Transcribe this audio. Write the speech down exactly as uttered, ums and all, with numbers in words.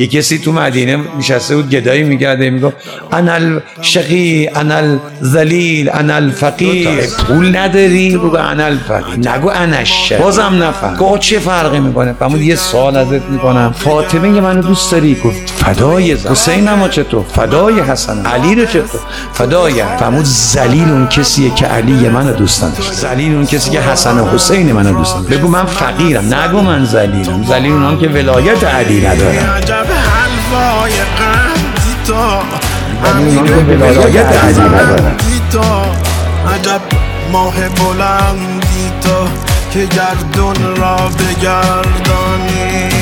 یه کسی تو مدینه نشسته بود گدایی میگرده میگفت انا الشقی انا الذلیل انا الفقیر. پول نداری بگو انا الفقیر، نگو انا الشقی. بازم نفهم. گفت چه فرقی میکنه؟ فرمود یه سوال ازت میکنم، فاطمه منو دوست داری؟ گفت فدای زن. حسین اما چطور؟ فدای حسن. علی رو چطور؟ فدای. فرمود ذلیل اون کسیه که علی منو دوست نداره، ذلیل اون کسی که حسن و حسین منو دوست نداره. بگو من فقیرم، نگو من ذلیلم. ذلیل اونام که ولایت علی ندارن. عجب حلوای قندی تو، ذلیل اونام که ولایت علی ندارن. عجب ماه بلندی تو که گردون را بگردانی.